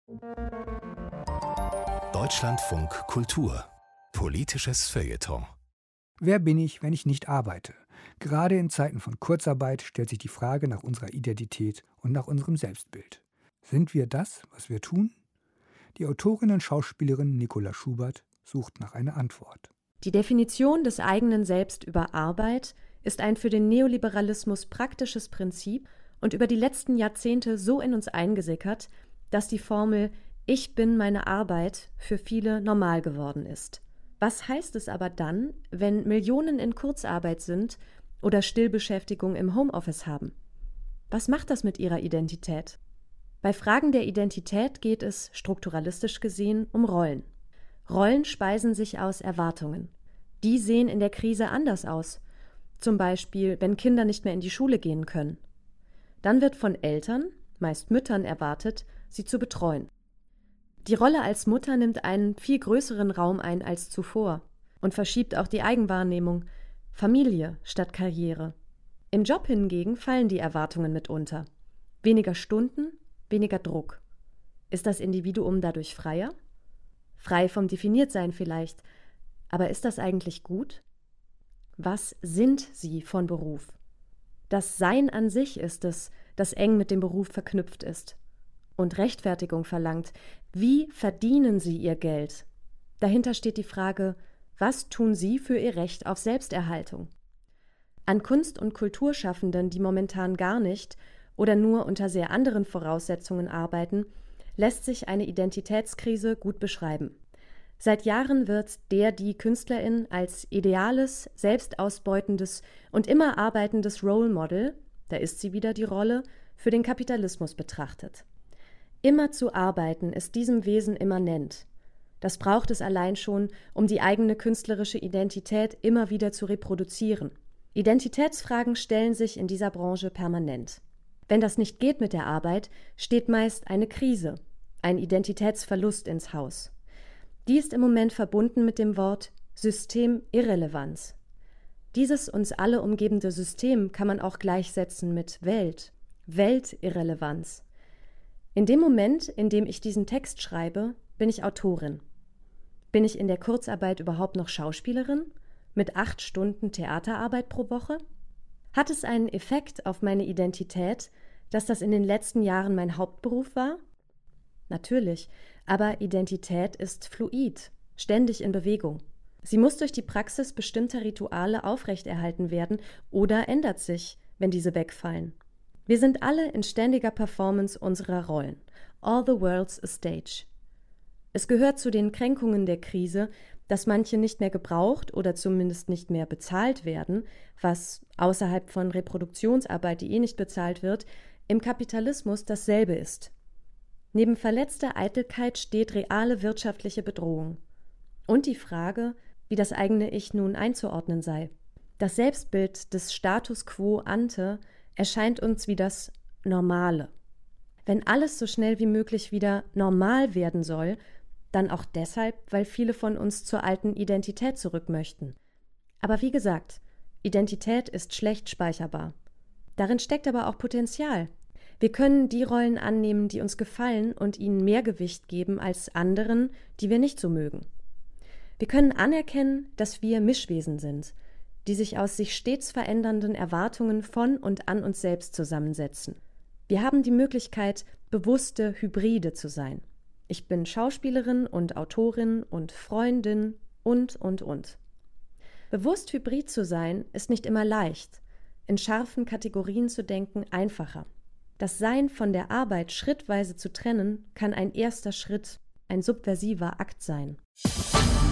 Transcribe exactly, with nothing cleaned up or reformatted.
Deutschlandfunk Kultur. Politisches Feuilleton. Wer bin ich, wenn ich nicht arbeite? Gerade in Zeiten von Kurzarbeit stellt sich die Frage nach unserer Identität und nach unserem Selbstbild. Sind wir das, was wir tun? Die Autorin und Schauspielerin Nicola Schubert sucht nach einer Antwort. Die Definition des eigenen Selbst über Arbeit ist ein für den Neoliberalismus praktisches Prinzip und über die letzten Jahrzehnte so in uns eingesickert, dass die Formel „Ich bin meine Arbeit“ für viele normal geworden ist. Was heißt es aber dann, wenn Millionen in Kurzarbeit sind oder Stillbeschäftigung im Homeoffice haben? Was macht das mit ihrer Identität? Bei Fragen der Identität geht es, strukturalistisch gesehen, um Rollen. Rollen speisen sich aus Erwartungen. Die sehen in der Krise anders aus. Zum Beispiel, wenn Kinder nicht mehr in die Schule gehen können. Dann wird von Eltern, meist Müttern, erwartet, sie zu betreuen. Die Rolle als Mutter nimmt einen viel größeren Raum ein als zuvor und verschiebt auch die Eigenwahrnehmung, Familie statt Karriere. Im Job hingegen fallen die Erwartungen mitunter. Weniger Stunden, weniger Druck. Ist das Individuum dadurch freier? Frei vom Definiertsein vielleicht. Aber ist das eigentlich gut? Was sind sie von Beruf? Das Sein an sich ist es, das eng mit dem Beruf verknüpft ist und Rechtfertigung verlangt. Wie verdienen sie ihr Geld? Dahinter steht die Frage, was tun sie für ihr Recht auf Selbsterhaltung? An Kunst- und Kulturschaffenden, die momentan gar nicht oder nur unter sehr anderen Voraussetzungen arbeiten, lässt sich eine Identitätskrise gut beschreiben. Seit Jahren wird der, die Künstlerin als ideales, selbstausbeutendes und immer arbeitendes Role Model, da ist sie wieder die Rolle, für den Kapitalismus betrachtet. Immer zu arbeiten ist diesem Wesen immanent. Das braucht es allein schon, um die eigene künstlerische Identität immer wieder zu reproduzieren. Identitätsfragen stellen sich in dieser Branche permanent. Wenn das nicht geht mit der Arbeit, steht meist eine Krise, ein Identitätsverlust ins Haus. Die ist im Moment verbunden mit dem Wort Systemirrelevanz. Dieses uns alle umgebende System kann man auch gleichsetzen mit Welt, Weltirrelevanz. In dem Moment, in dem ich diesen Text schreibe, bin ich Autorin. Bin ich in der Kurzarbeit überhaupt noch Schauspielerin? Mit acht Stunden Theaterarbeit pro Woche? Hat es einen Effekt auf meine Identität, dass das in den letzten Jahren mein Hauptberuf war? Natürlich, aber Identität ist fluid, ständig in Bewegung. Sie muss durch die Praxis bestimmter Rituale aufrechterhalten werden oder ändert sich, wenn diese wegfallen. Wir sind alle in ständiger Performance unserer Rollen. All the world's a stage. Es gehört zu den Kränkungen der Krise, dass manche nicht mehr gebraucht oder zumindest nicht mehr bezahlt werden, was außerhalb von Reproduktionsarbeit, die eh nicht bezahlt wird, im Kapitalismus dasselbe ist. Neben verletzter Eitelkeit steht reale wirtschaftliche Bedrohung. Und die Frage, wie das eigene Ich nun einzuordnen sei. Das Selbstbild des Status quo ante erscheint uns wie das Normale. Wenn alles so schnell wie möglich wieder normal werden soll, dann auch deshalb, weil viele von uns zur alten Identität zurück möchten. Aber wie gesagt, Identität ist schlecht speicherbar. Darin steckt aber auch Potenzial. Wir können die Rollen annehmen, die uns gefallen und ihnen mehr Gewicht geben als anderen, die wir nicht so mögen. Wir können anerkennen, dass wir Mischwesen sind, die sich aus sich stets verändernden Erwartungen von und an uns selbst zusammensetzen. Wir haben die Möglichkeit, bewusste Hybride zu sein. Ich bin Schauspielerin und Autorin und Freundin und, und, und. Bewusst hybrid zu sein, ist nicht immer leicht. In scharfen Kategorien zu denken, einfacher. Das Sein von der Arbeit schrittweise zu trennen, kann ein erster Schritt, ein subversiver Akt sein.